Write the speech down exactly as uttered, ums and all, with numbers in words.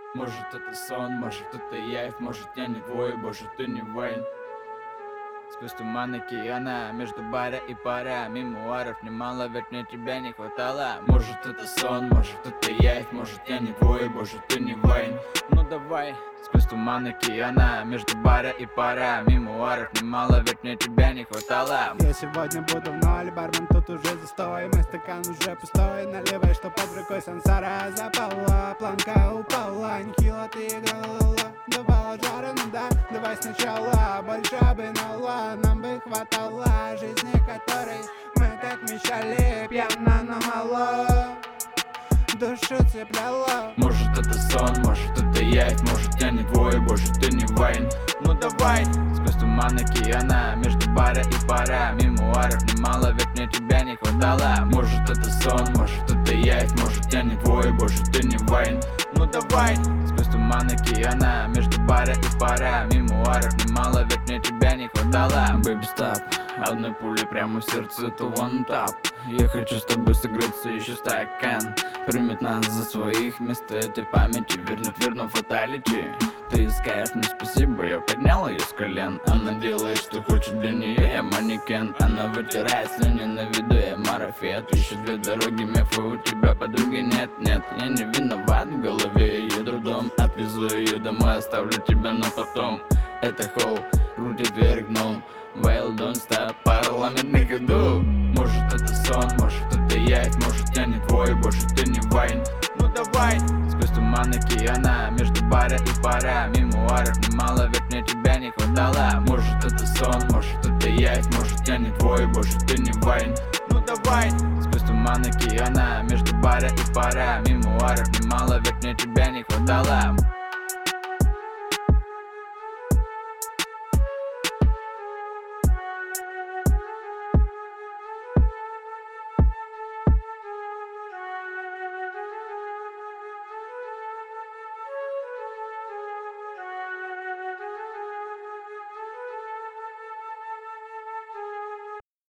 Может это сон, может это явь, может я не твой, боже ты не Вейн. Сквозь туман океана, между баря и пара мемуаров немало, ведь мне тебя не хватало. Может это сон, может это явь, может я не твой, боже ты не Вейн. Ну давай. Сквозь туман океана, между баря и пара мемуаров немало, ведь мне тебя не хватало. Я сегодня буду в ноль, бармен тут уже застой, мой стакан уже пустой, наливай, что под рукой сансара запала, планка упала, нехило ты играла, давала жару, ну да, давай сначала, больше бы нала, нам бы хватало жизни, которой мы так мечтали, пьяно, но мало, душу цепляла. Может это сон, может это явь, может я не твой, боже ты не Вейн. Ну давай. Сквозь туман океана, между баря и пара мемуаров немало, ведь мне тебя не хватало. Может это сон, может это явь, может я не твой, боже ты не Вейн. Ну давай. Сквозь туман океана, между баря и пара мемуаров немало, ведь мне тебя не хватало. Baby stop, одной пули прямо в сердце, то one tap. Я хочу с тобой сыграться еще стакан, примет нас за своих мест этой памяти, вернет, верну фаталити. Ты скажешь мне спасибо, я поднял ее с колен. Она делает, что хочет, для нее я манекен. Она вытирает слюни на виду, я марафет. Еще две дороги, мефа, у тебя подруги нет, нет. Я не виноват, в голове ее трудом. Отвезу ее домой, оставлю тебя на потом. Это хоу, крутит вверх дном. Well, don't stop, парламент на ходу. Может это сон, может это явь, может я не твой, боже ты не Вейн. Ну давай. Сквозь туман океана, между баря и пара мемуаров немало, ведь мне тебя не хватало. Может это сон, может это явь, может я не твой, боже ты не Вейн. Ну давай. Сквозь туман океана, между баря и пара мемуаров немало, ведь мне тебя не хватало.